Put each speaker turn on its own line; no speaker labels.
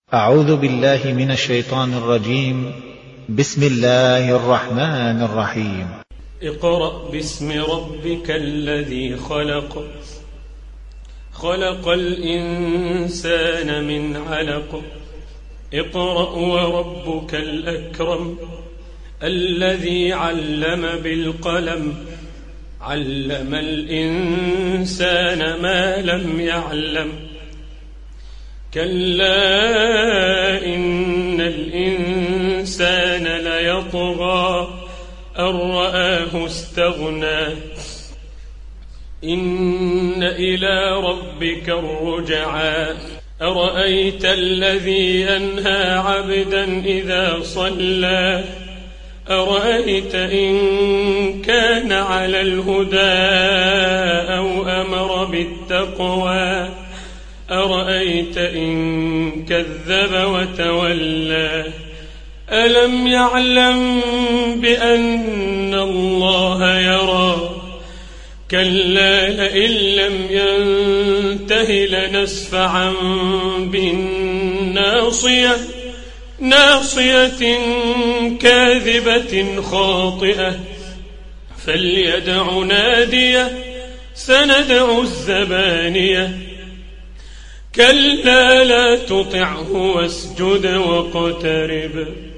أعوذ بالله من الشيطان الرجيم. بسم الله الرحمن الرحيم.
اقرأ باسم ربك الذي خلق، خلق الإنسان من علق. اقرأ وربك الأكرم الذي علم بالقلم، علم الإنسان ما لم يعلم. كلا إن الإنسان ليطغى أن رآه استغنى، إن إلى ربك الرجعى. أرأيت الذي ينهى عبدا إذا صلى، أرأيت إن كان على الهدى أو أمر بالتقوى، أرأيت إن كذب وتولى. ألم يعلم بأن الله يرى، كلا لئن لم ينته لنسفعا بالناصية، ناصية كاذبة خاطئة. فليدع ناديه سندع الزبانية. كلا لا تطعه واسجد واقترب.